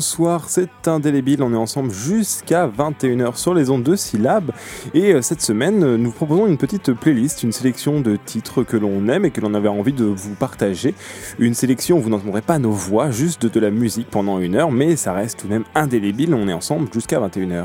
bonsoir, c'est Indélébile, on est ensemble jusqu'à 21h sur les ondes de Syllab et cette semaine nous proposons une petite playlist, une sélection de titres que l'on aime et que l'on avait envie de vous partager. Une sélection où vous n'entendrez pas nos voix, juste de la musique pendant une heure, mais ça reste tout de même indélébile, on est ensemble jusqu'à 21h.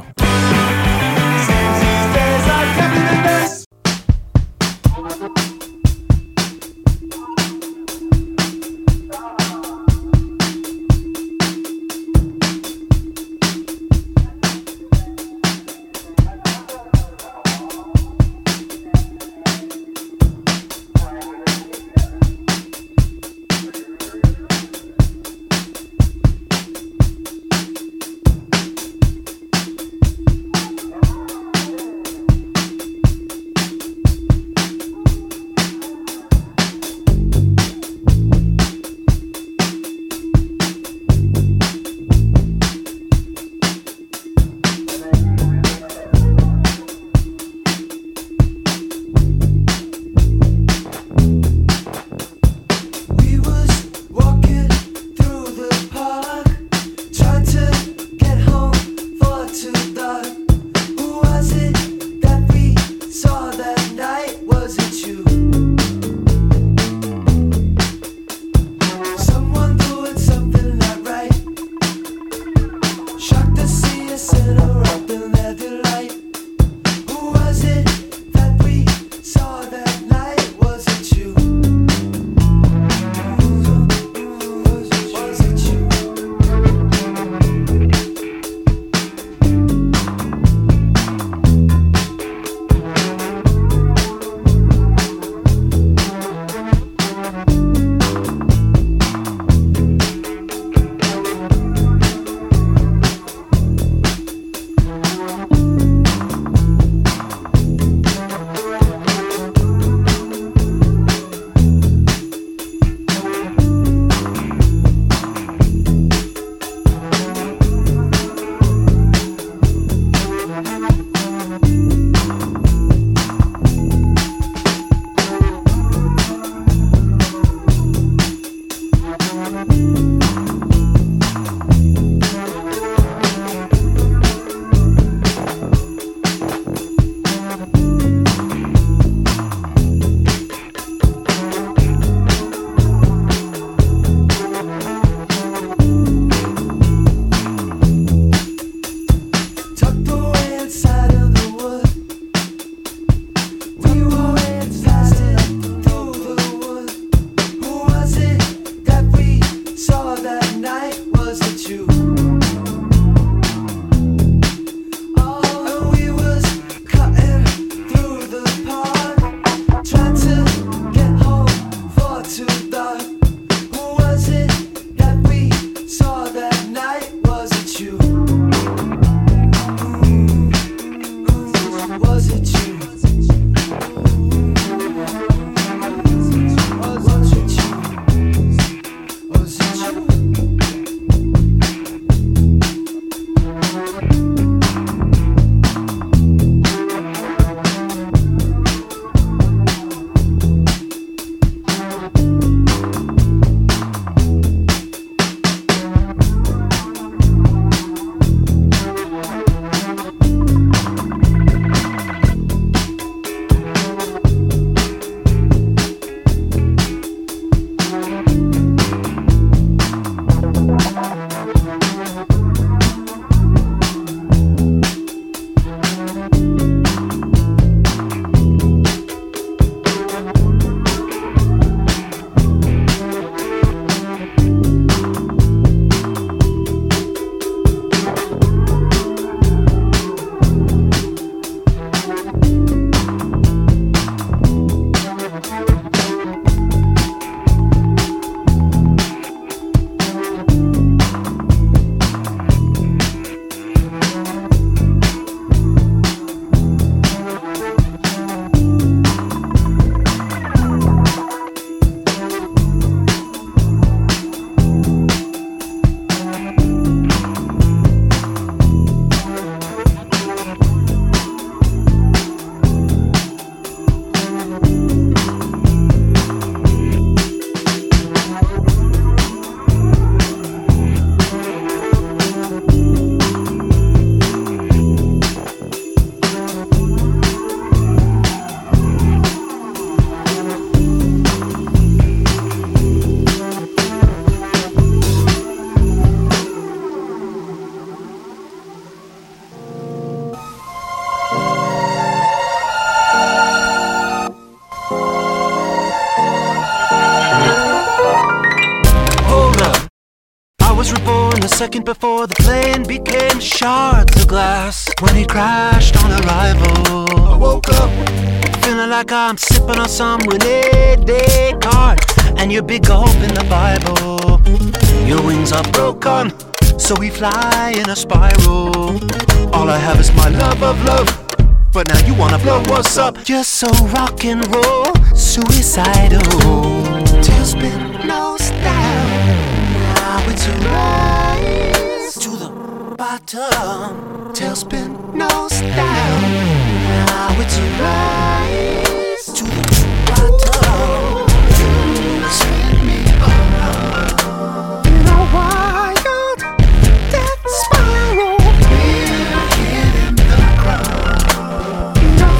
second before the plane became shards of glass. When it crashed on arrival, I woke up feeling like I'm sipping on some Rene Descartes and your big gulp in the Bible. Your wings are broken, so we fly in a spiral. All I have is my love of love, but now you wanna blow what's up. You're so rock and roll, suicidal. Tailspin, no style. Now it's a rise to the bottom. Tailspin, no style. Now it's a rise to the bottom. Spin me around in a wild death spiral. We're hitting the ground in a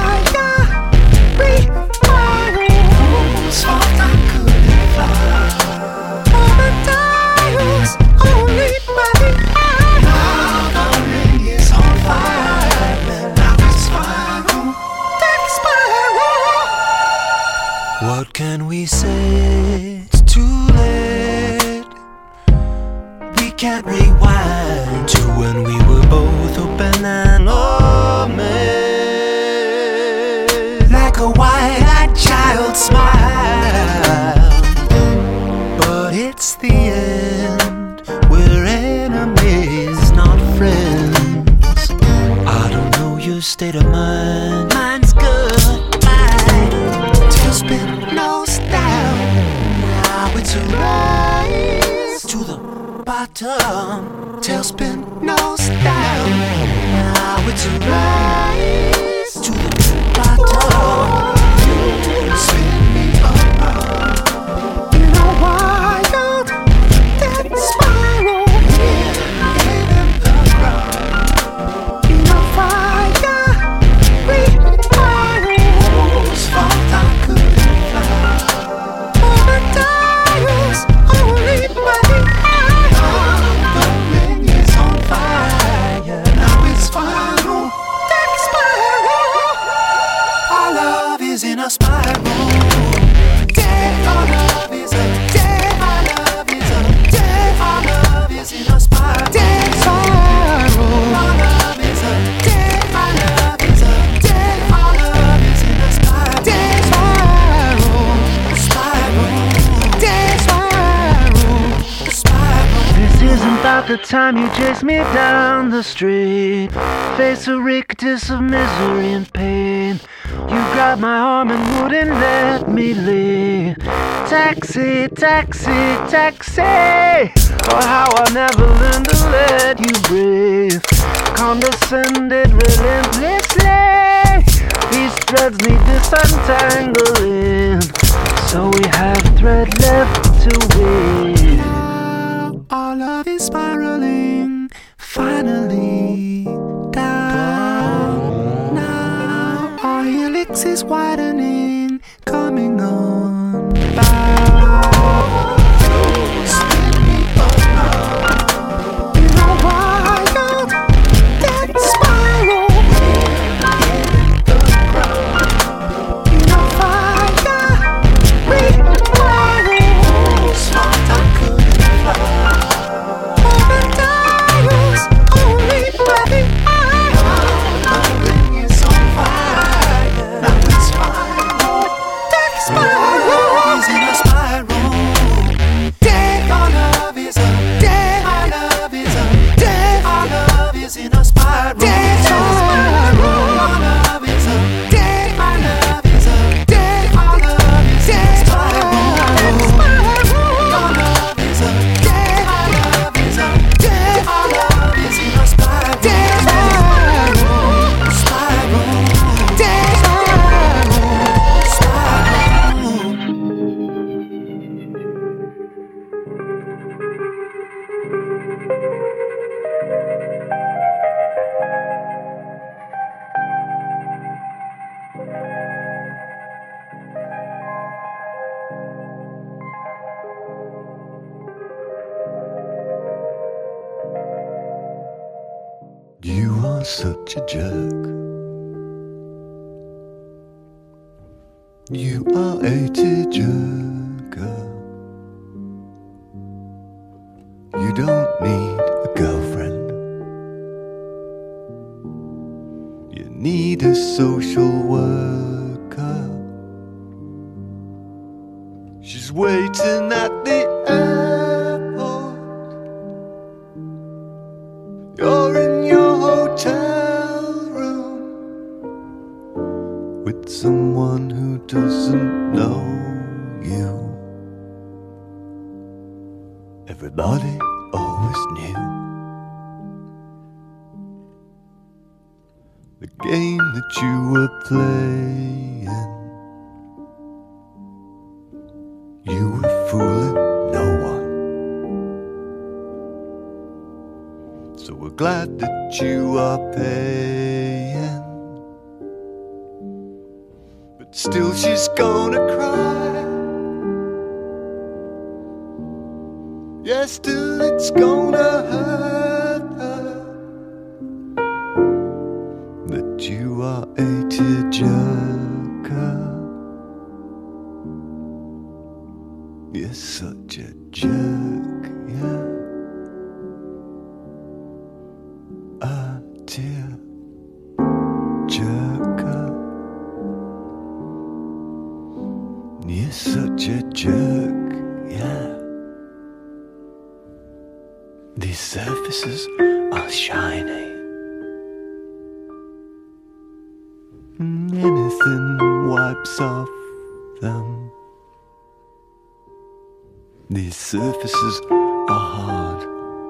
fiery spiral. Soft I couldn't fly. Over dials only by the eye. Now the ring is on fire. Now it's final. Death spiral. What can we say? It's too late. We can't rewind to when we were both open and amazed. Like a wide-eyed child smile. But it's the end. We're enemies, not friends. I don't know your state of mind. Mine's good. Tailspin, no style. Now it's a rise to the bottom. Tailspin, no style. Now it's a rise to the bottom. Spin me around in a wild death spiral. Hitting the ground in a fiery spiral. Fault I couldn't fly. Over dials only by the eye. The ring is on fire. Now it's final. Death spiral. Our love is in a spiral. Death, our love is a death. Our love is a death. Our love is in a spiral. Death spiral. Our love is a death. Our love is a death. Our love is in a spiral. Death spiral. Spiral. Death spiral. Spiral. This isn't about the time you chased me down the street. Face a rictus of misery and pain. You grabbed my arm and wouldn't let me leave. Taxi, taxi, taxi. Oh, how I never learned to let you breathe. Condescended relentlessly. These threads need disentangling, so we have thread left to weave. Now our love is spiraling, finally down. Now our helix is widening, coming on by. Spin me around in a wild death spiral. Hitting the ground in a fiery spiral. Fault I couldn't fly. Over dials only by the eye. The ring is on fire. Now it's final. Death spiral is in a spiral. Death, our love is a death. Our love is a death. Our love is in a spiral. Death spiral. Our love is a death. Our love is a death. Our love is in a spiral. Our love is a death. Our love is a death. Our love is in a spiral. Death spiral. Spiral. Death spiral. Spiral. You are such a jerk. You are a tearjerker. You don't need social worker. She's waiting at the airport. You're in your hotel room with someone who doesn't know you. Everybody always knew the game that you were playing. You were fooling no one. So we're glad that you are paying. But still she's gonna cry. Yeah, still it's gonna hurt her that you are a tearjerker. You're such a jerk, yeah. A tearjerker. You're such a jerk, yeah. These surfaces are shiny. Anything wipes off them. These surfaces are hard.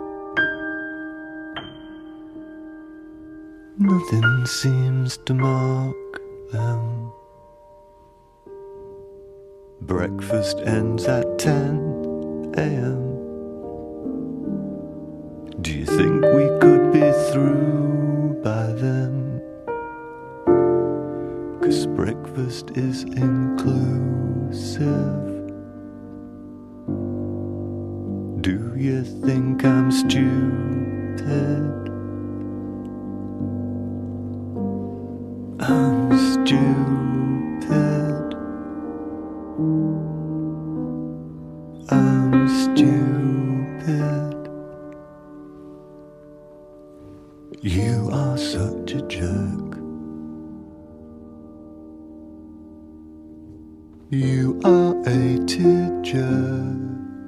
Nothing seems to mark them. Breakfast ends at 10 a.m. Do you think we could be through by then? 'Cause breakfast is inclusive. Do you think I'm stupid? I'm stupid. I'm stupid. You are such a jerk. You are a tearjerker.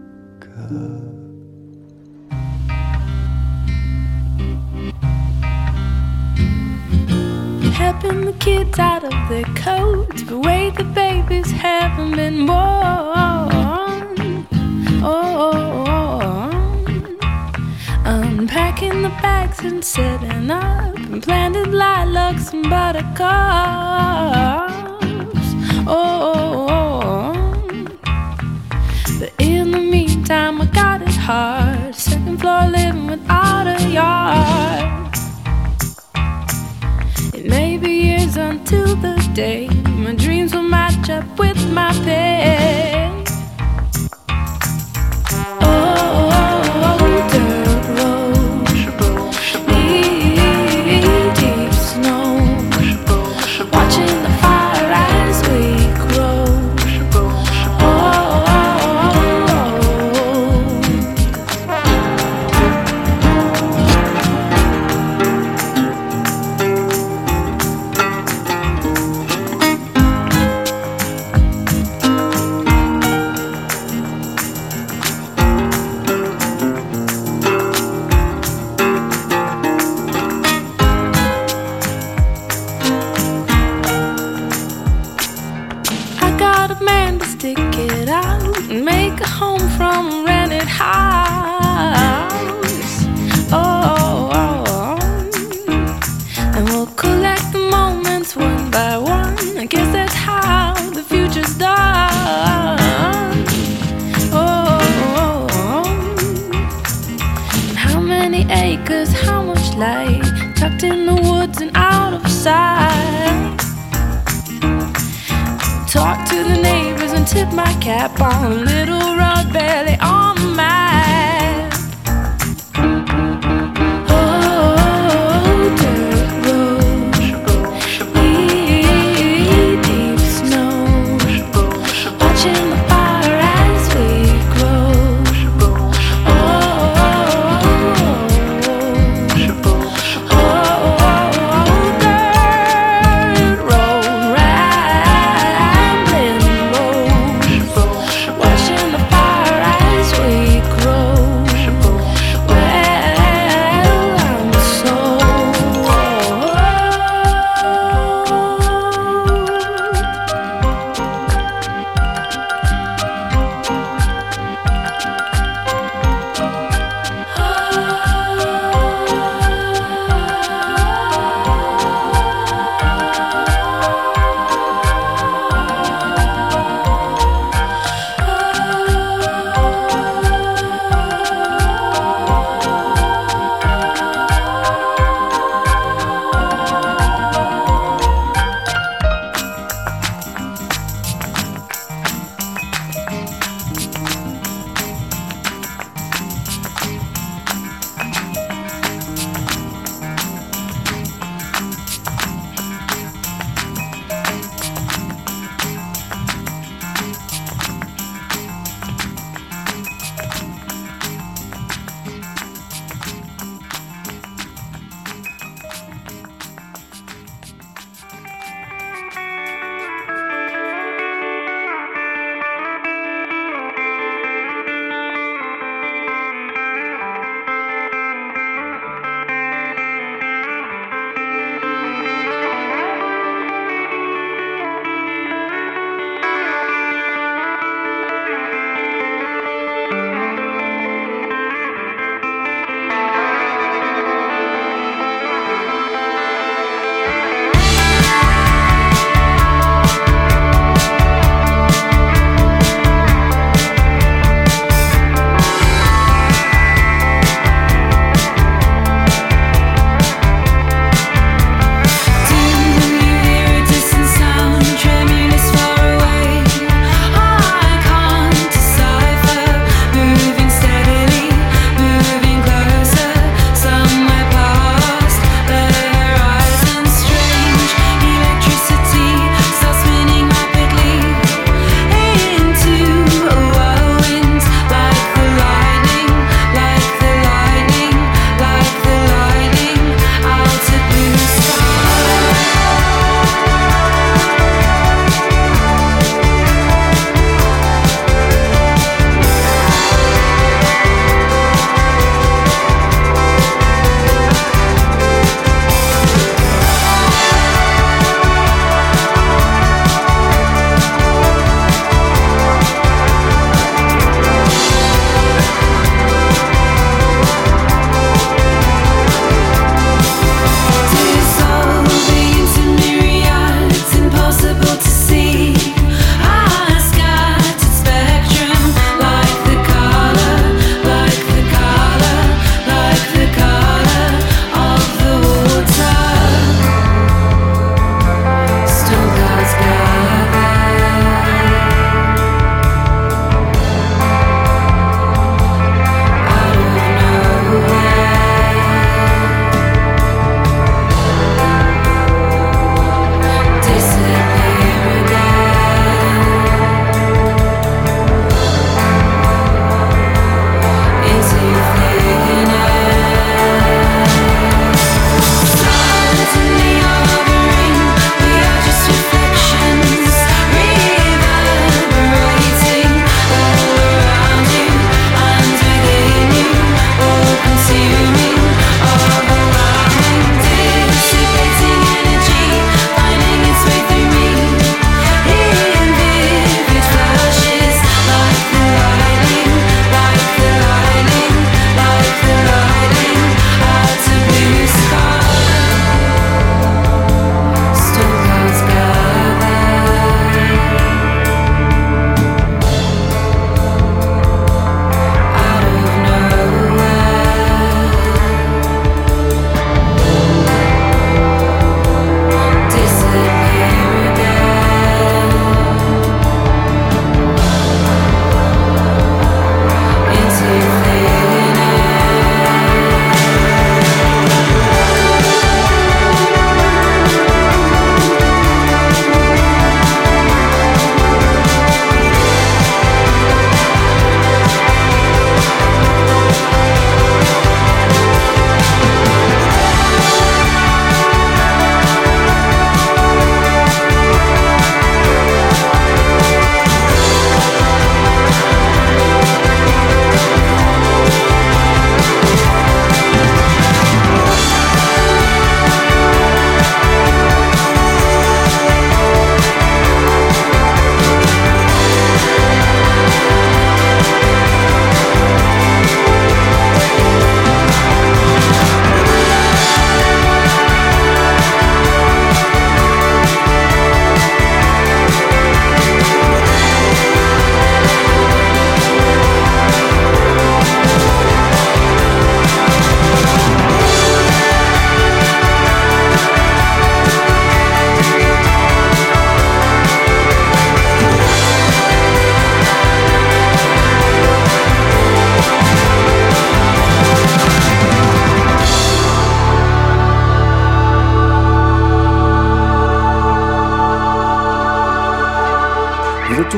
Helping the kids out of their coats, but wait, the babies haven't been born. Unpacking the bags and setting up, and planted lilacs and buttercups. But in the meantime, I got it hard. Second floor living without a yard. It may be years until the day my dreams will match up with my pay. Dirt road, knee-deep snow, watching the fire as we grow. Make a home from a rented house. And we'll collect the moments one by one. I guess that's how the future's done. And how many acres, how much light, tucked in the woods and out of sight. Talk to the neighbors and tip my cap on a little rug belly on the mat. Dirt road, knee-deep snow, watching the fire as we grow. Dirt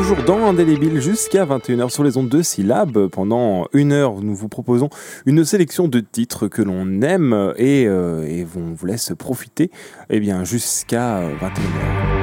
toujours dans Indélébile jusqu'à 21h sur les ondes de Syllab. Pendant 1 heure, nous vous proposons une sélection de titres que l'on aime et on vous laisse profiter jusqu'à 21h.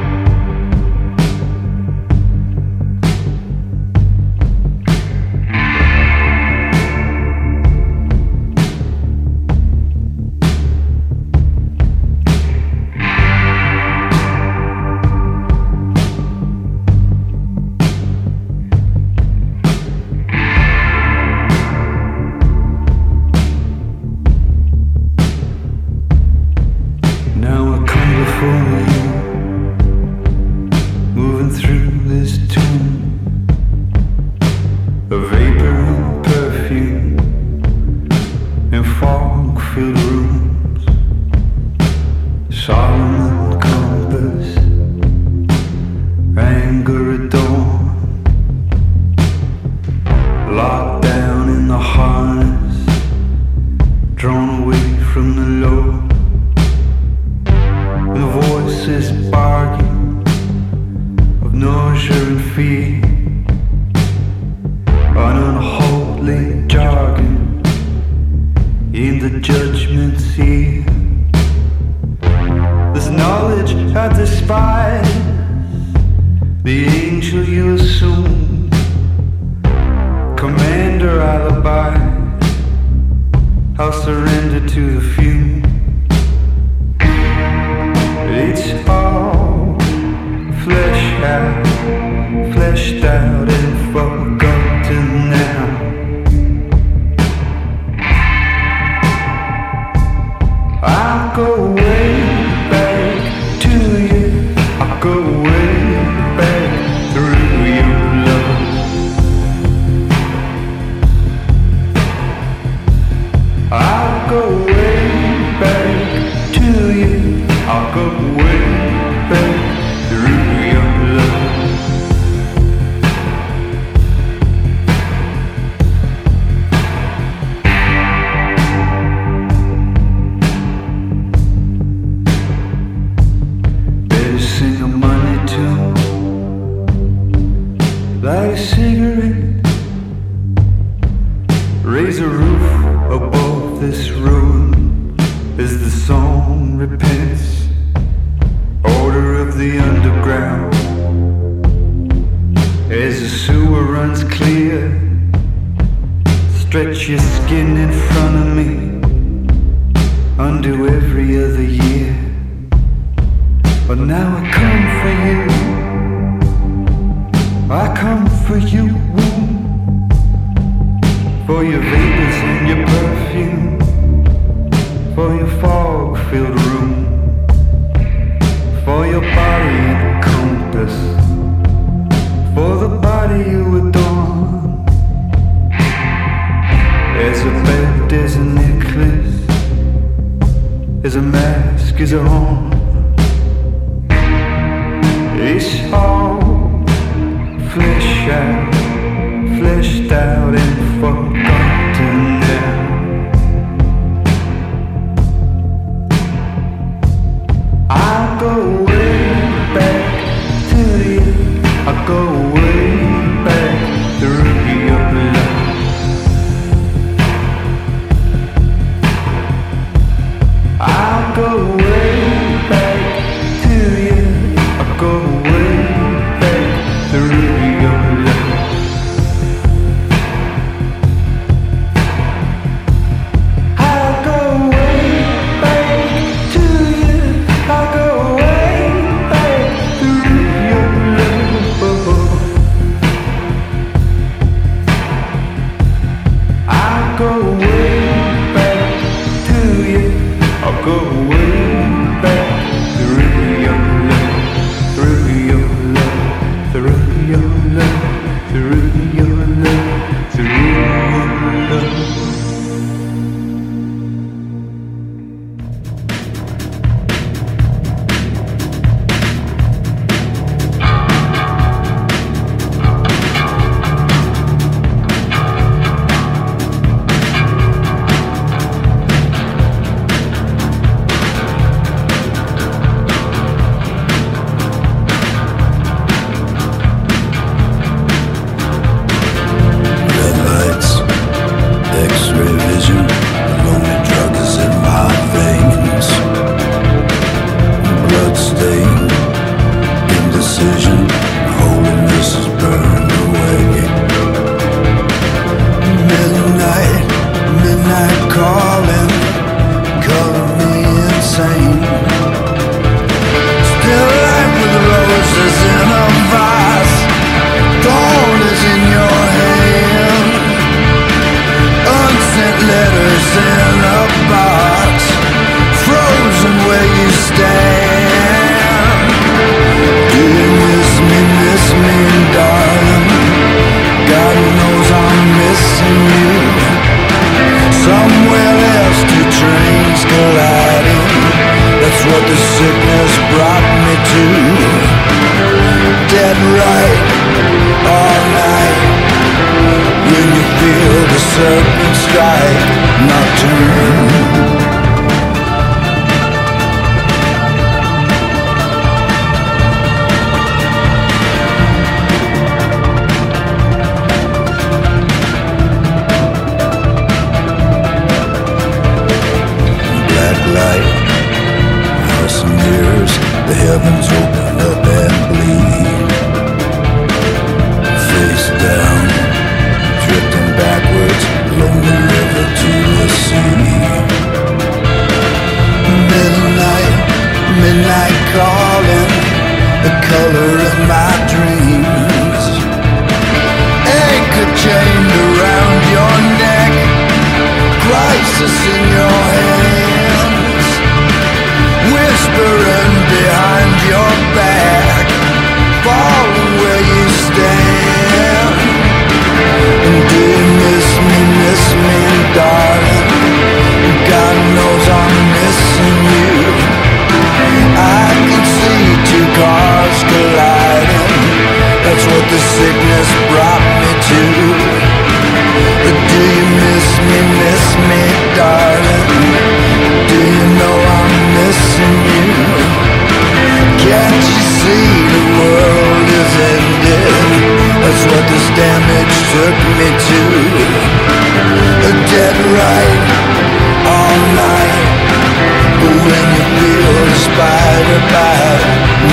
That's what the sickness brought me to. Do you miss me, darling? Do you know I'm missing you? Can't you see the world is ended? That's what this damage took me to. Dead right all night. But when you feel the spider bite,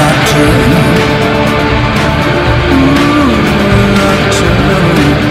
nocturne.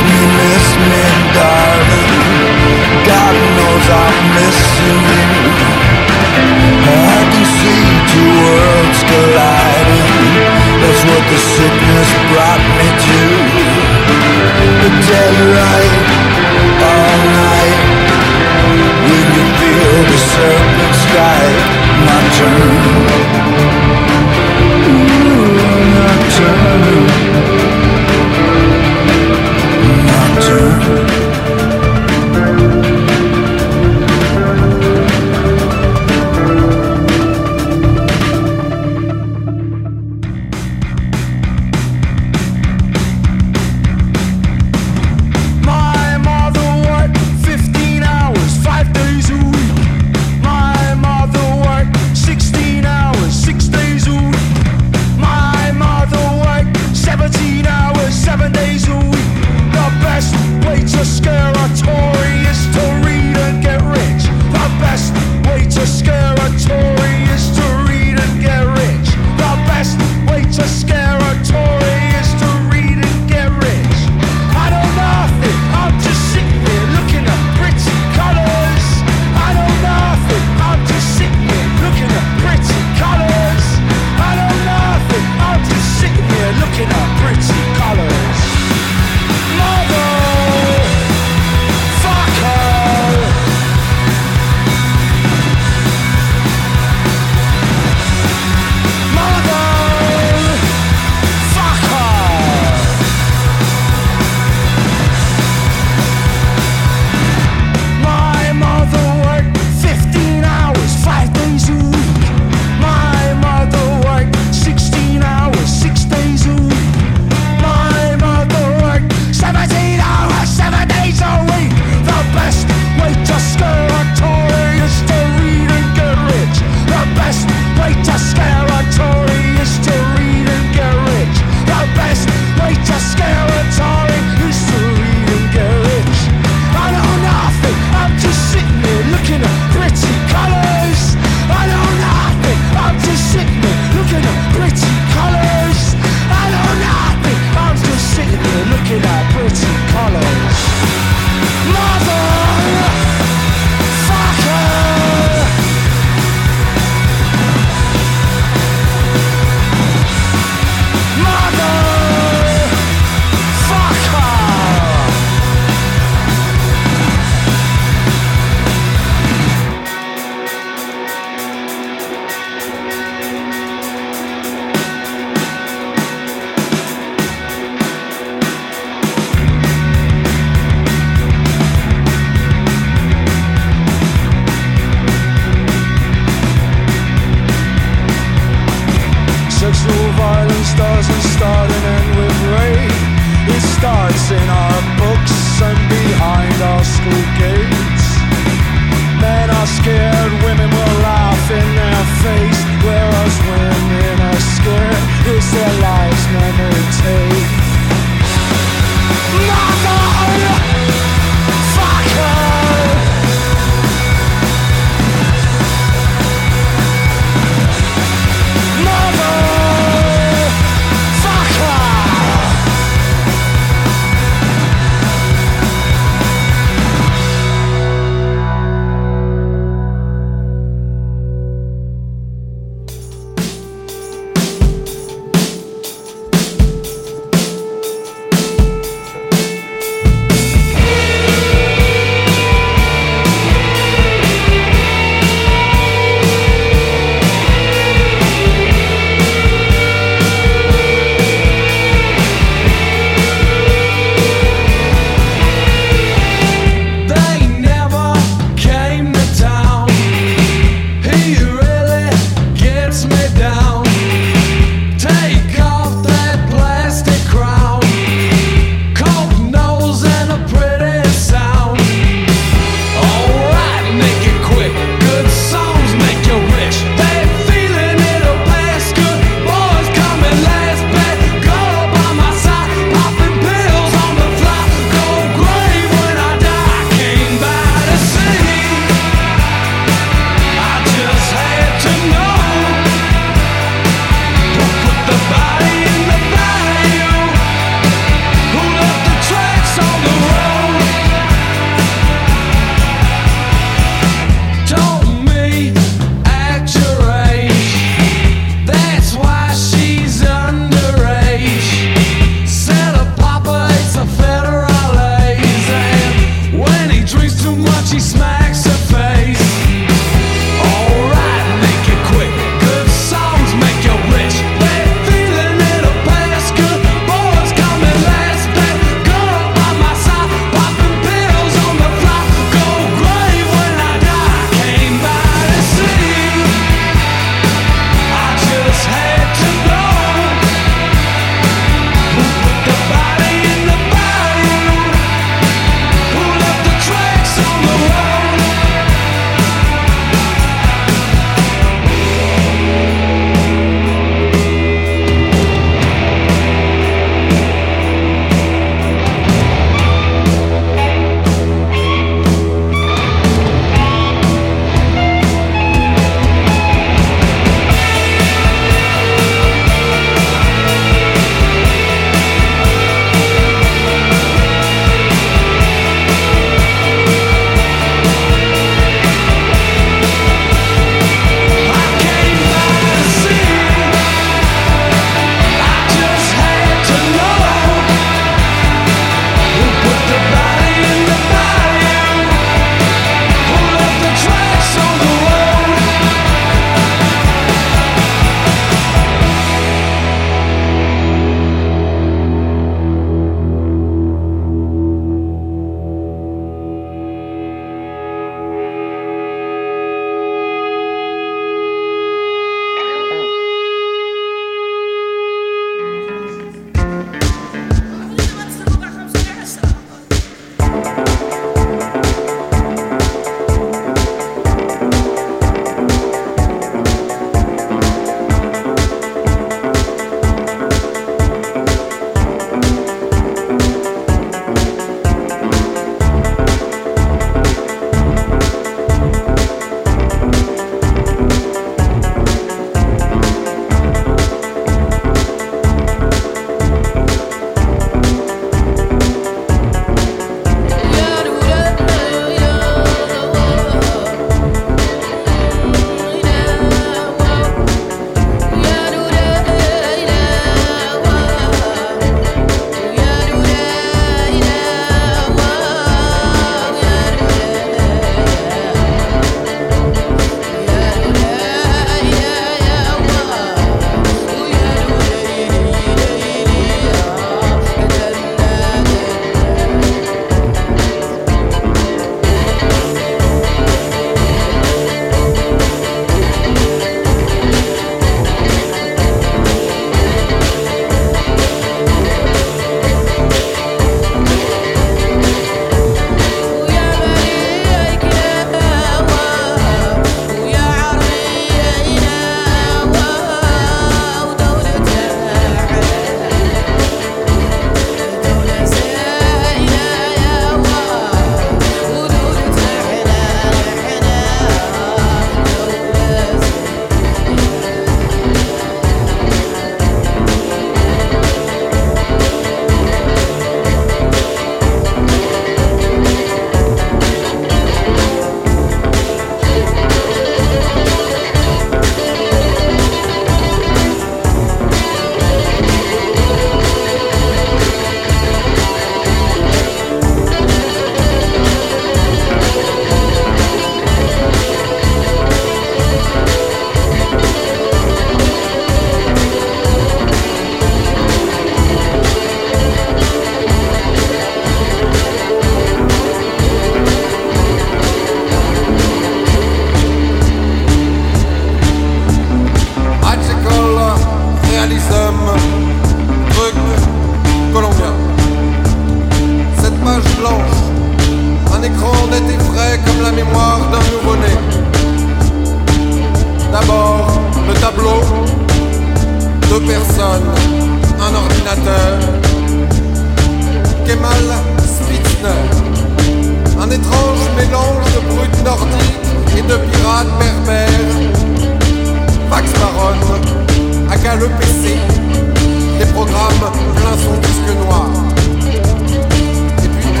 Le PC, les programmes plein son disque noir. Et puis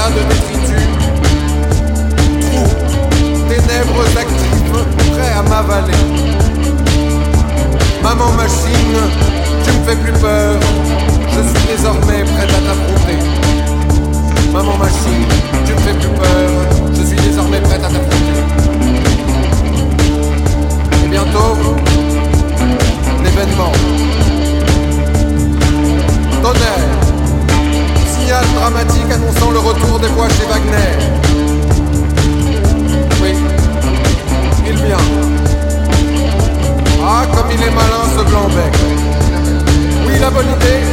tas de détritus. Trous, ténèbres actives, prêts à m'avaler. Maman machine, tu me fais plus peur, je suis désormais prête à t'affronter. Maman machine, tu me fais plus peur, je suis désormais prête à t'affronter. Et bientôt, l'événement. Tonnerre, signal dramatique annonçant le retour des voix chez Wagner. Oui, il vient. Ah, comme il est malin ce blanc-bec. Oui, la bonne idée,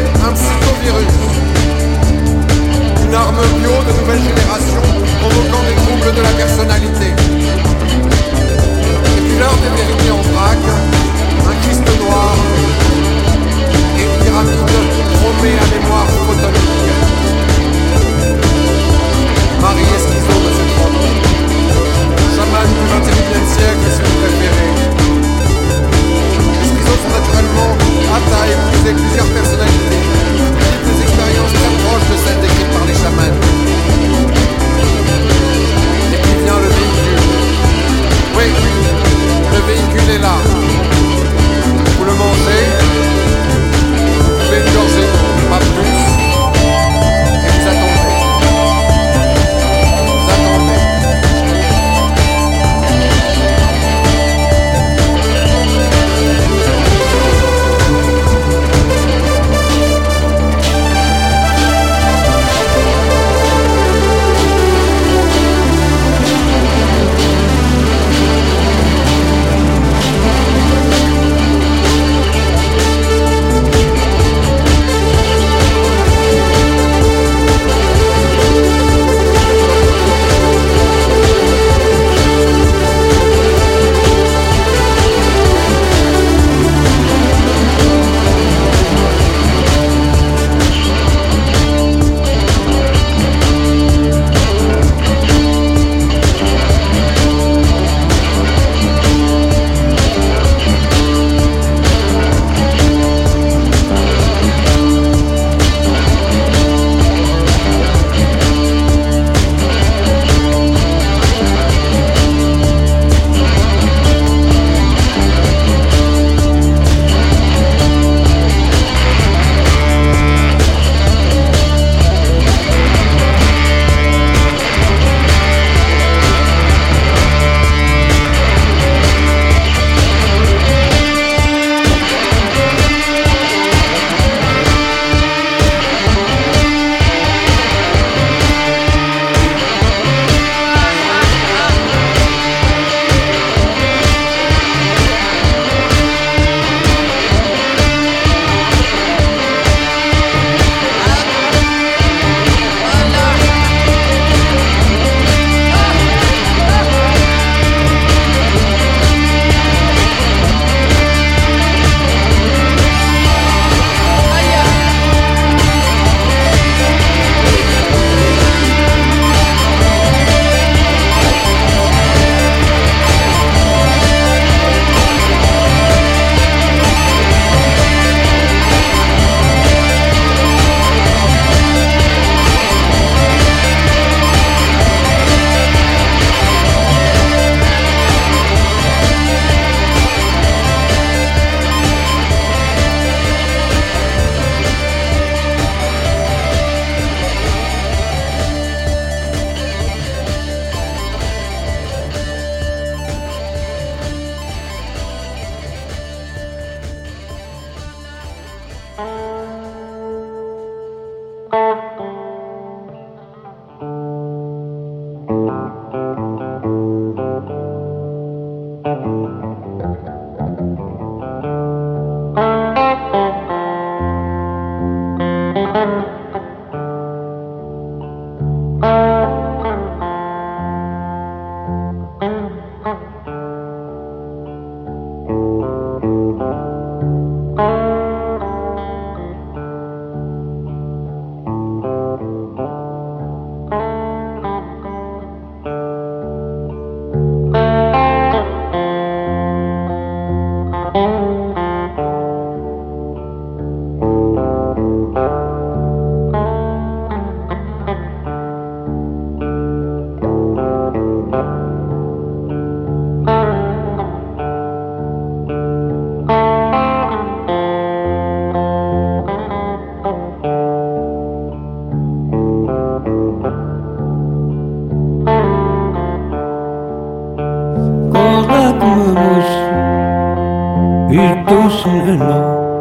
snälla,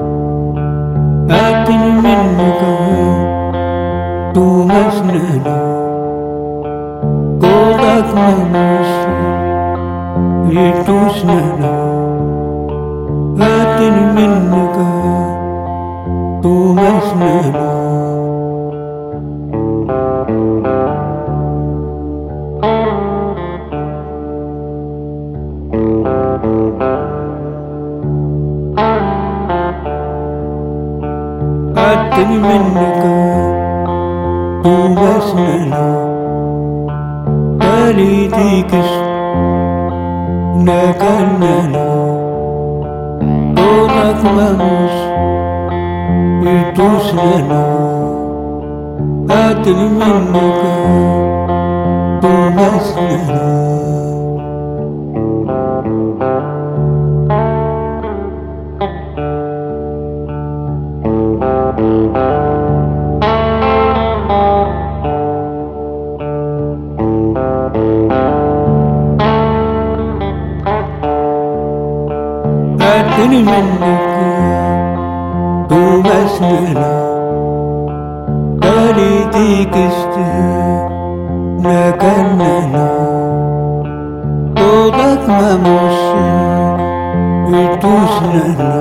att din människa, du är snälla. Kodak mamus, är du snälla, att din människa, du är snälla. Din människa, du är snälla. Politikus, näkanäla. Kodak mamus, är du snälla. Din människa, du är snälla. Din människa, du är snälla. Politikus, näkanäla. Kodak mamus, är du snälla.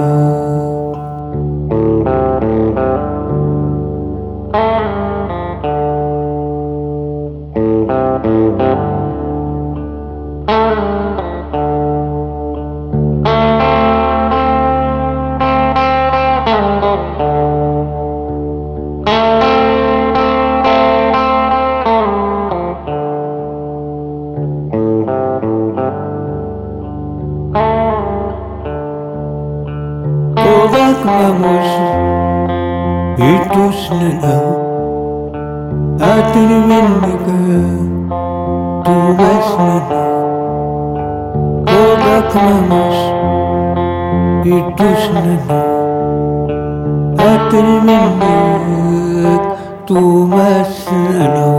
Kodak mamus, är du snälla. Att din människa, du är snälla. Kodak mamus, är du snälla. Att din människa, du är snälla.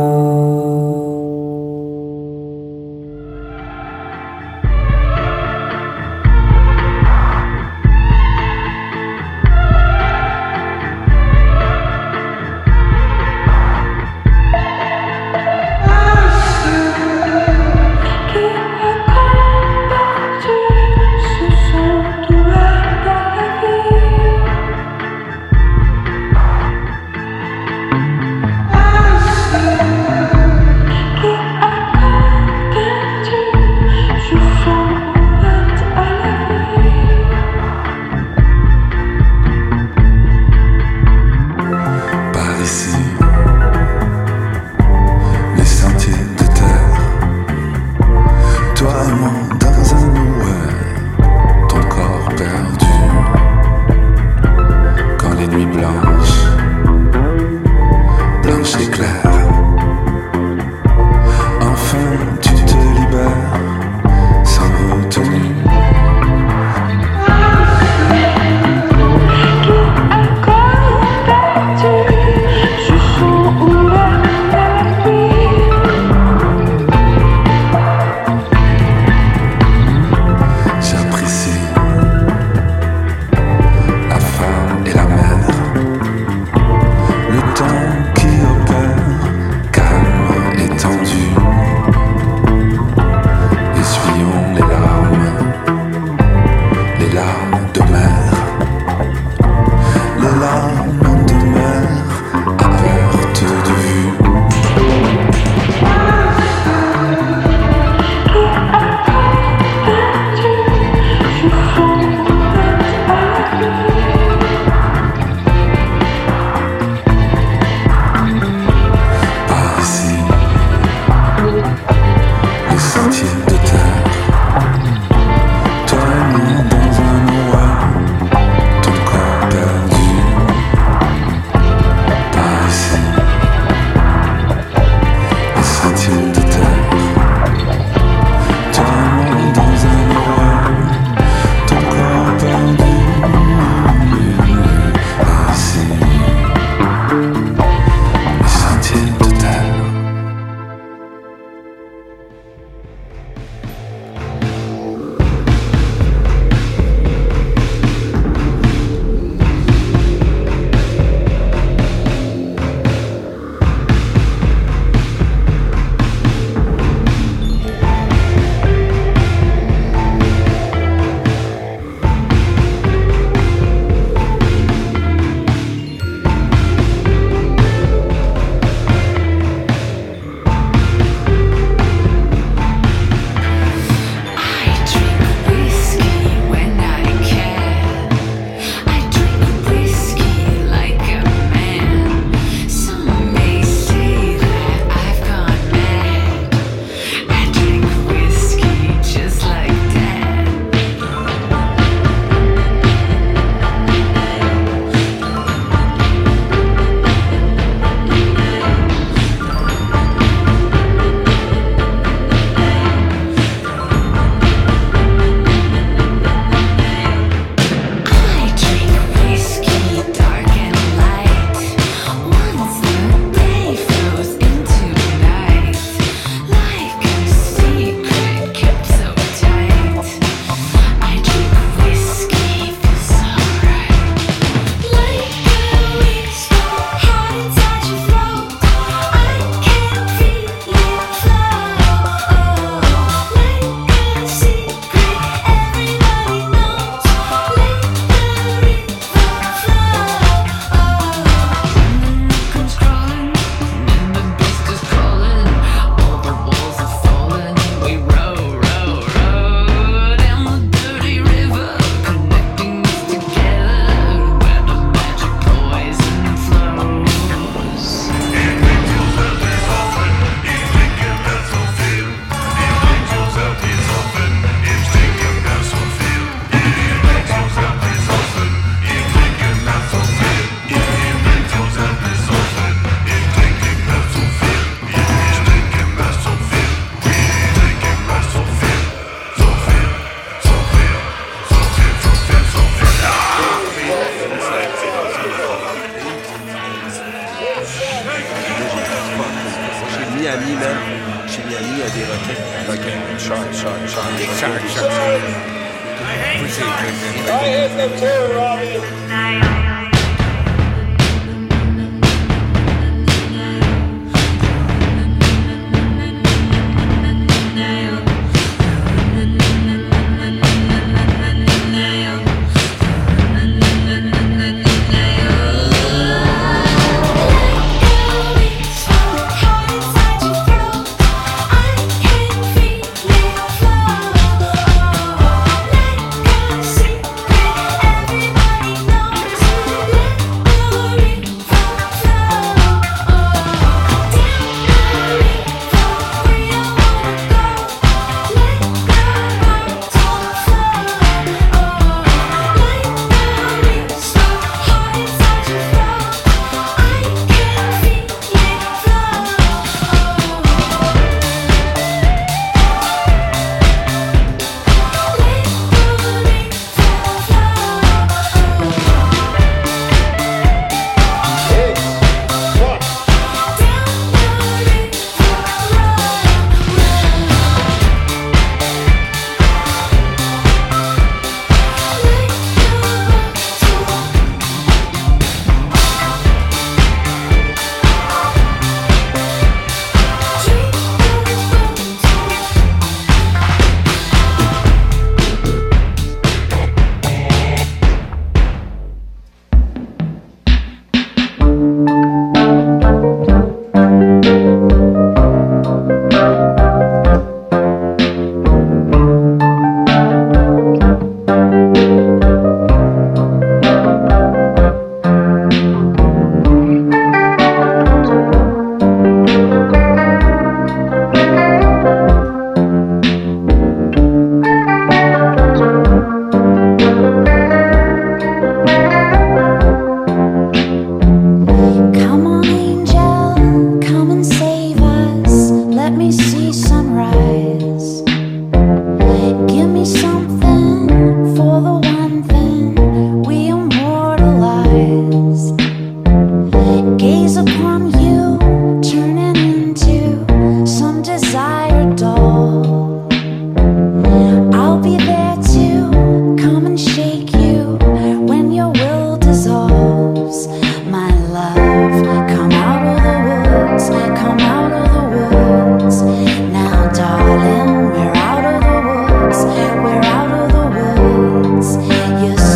Miami, man. Chez Miami, il y a des requins. Ok, shark.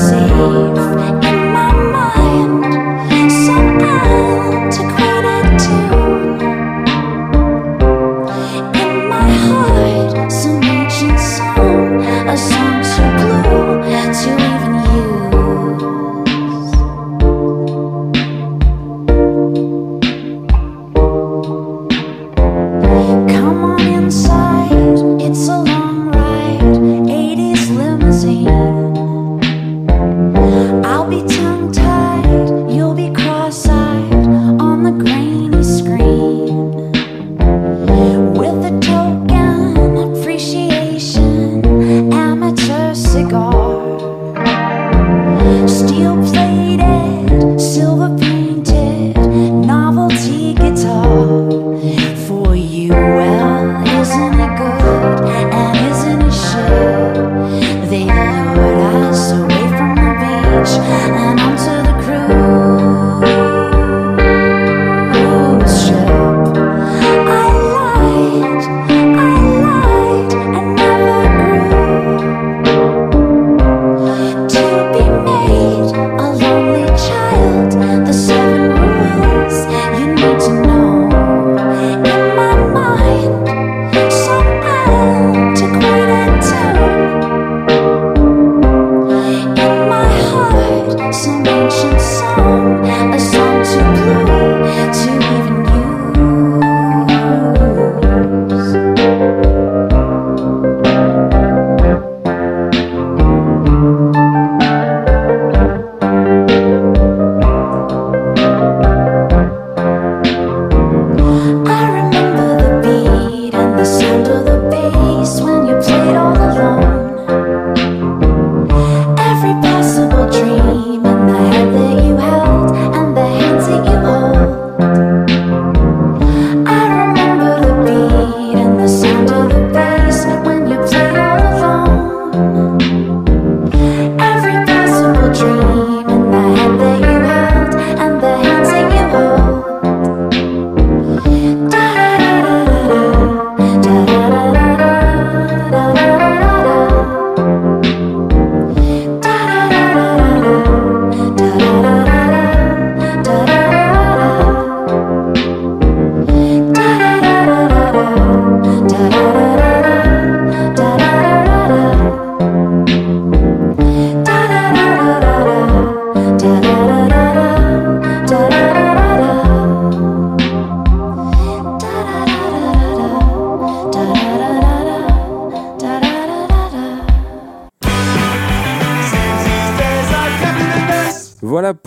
To credit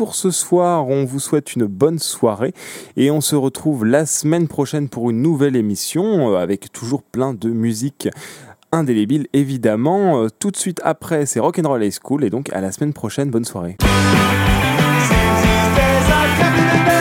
pour ce soir. On vous souhaite une bonne soirée et on se retrouve la semaine prochaine pour une nouvelle émission avec toujours plein de musique indélébile évidemment. Tout de suite après, c'est Rock'n'Roll High School et donc à la semaine prochaine. Bonne soirée. Since these days I kept it